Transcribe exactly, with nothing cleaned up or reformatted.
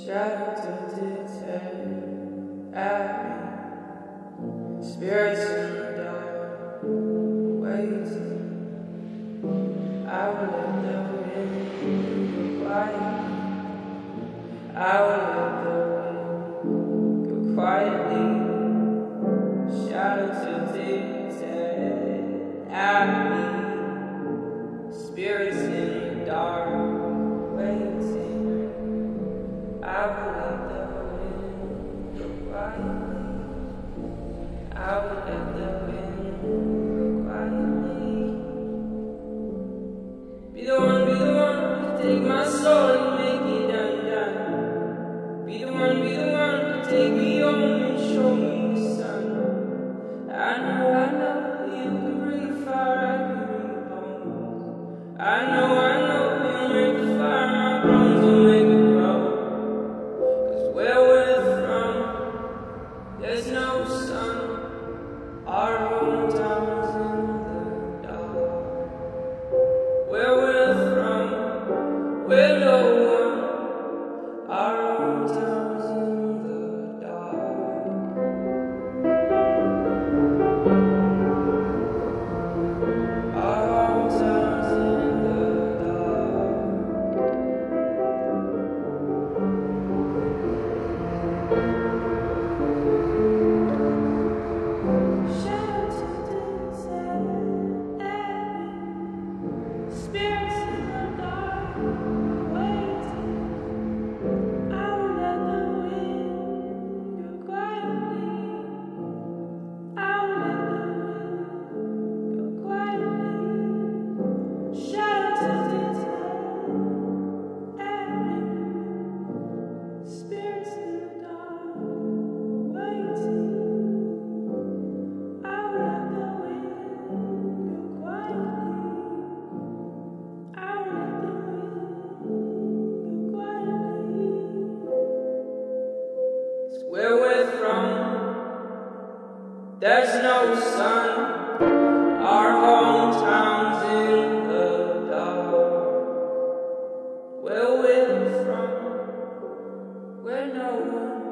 shadows of dictate at me, spirits in the dark, waiting. I will let the wind go quietly. I will let the wind go quietly. Shadows of dictate at me, spirits in the dark, waiting. I will let the wind go quietly. I will let the wind go quietly. Be the one, be the one to take my soul and make it undone. Be the one, be the one to take me home and show me the sun. I know, I know you can bring the fire, I can bring the bones. I know, I know you'll make the fire, my bones will make it grow. Cause where we're from, there's no sun. Our hometown's in the dark. Where we're from, we're no one. Our hometown's in the dark. Our hometown's in the dark. Shadows of dictate at me, spirits in the dark, waiting. I will let the wind go quietly. I will let the wind go quietly. Shadows of dictate at me, spirits in the dark, waiting. I will let the wind go quietly. I will let the wind go quietly. 'Cause where we're from, there's no sun. Our hometown's in the dark. Where we're from, we're no one.